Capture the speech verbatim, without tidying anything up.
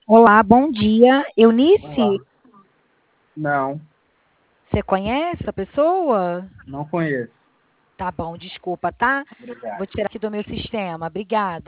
Olá, bom dia. Olá. Eunice, Não, você conhece a pessoa? não conheço. Tá bom, desculpa, tá? Vou Obrigado. tirar aqui do meu sistema. Obrigada.